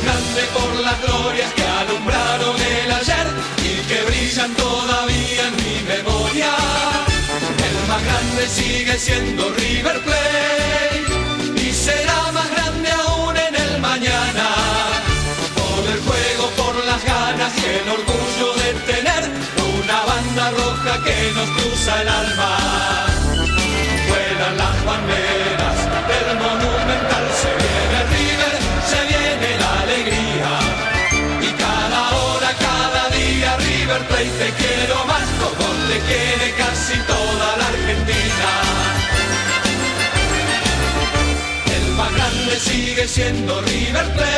grande por las glorias que alumbraron el ayer y que brillan todavía en mi memoria. El más grande sigue siendo River Plate y será más grande aún en el mañana. Por el juego, por las ganas y el orgullo de tener una banda roja que nos cruza el alma. Vuelan las banderas del Monumental, se viene River, se viene la alegría. Y cada hora, cada día, River Plate, te quiero más, como te quiere casi toda la Argentina. El más grande sigue siendo River Plate